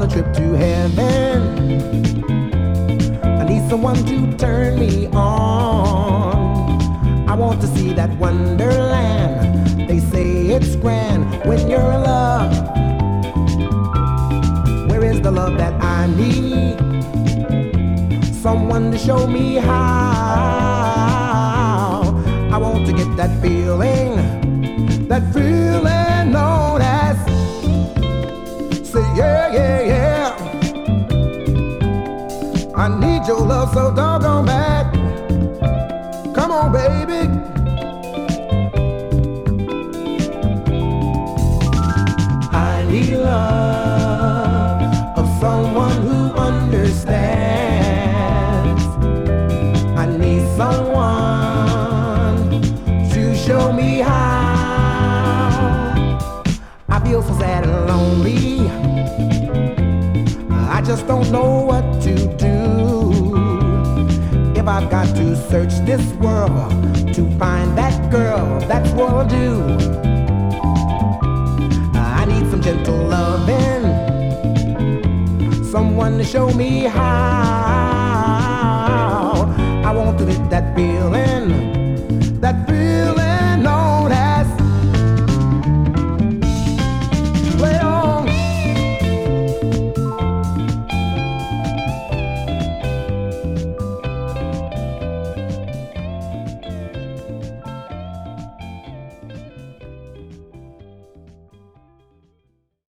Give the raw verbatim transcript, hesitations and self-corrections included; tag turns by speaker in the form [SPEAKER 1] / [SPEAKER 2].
[SPEAKER 1] a trip to heaven. I need someone to turn me on. I want to see that wonderland. They say it's grand when you're in love. Where is the love that I need? Someone to show me how. I want to get that feeling, that feeling known as, say yeah, yeah, yeah. I need your love so doggone bad. Come on, baby. I need love of someone who understands. I need someone to show me how. I feel so sad and lonely. I just don't know what to do. If I've got to search this world to find that girl, that's what I'll do. I need some gentle loving, someone to show me how. I want to get that feeling, that feeling.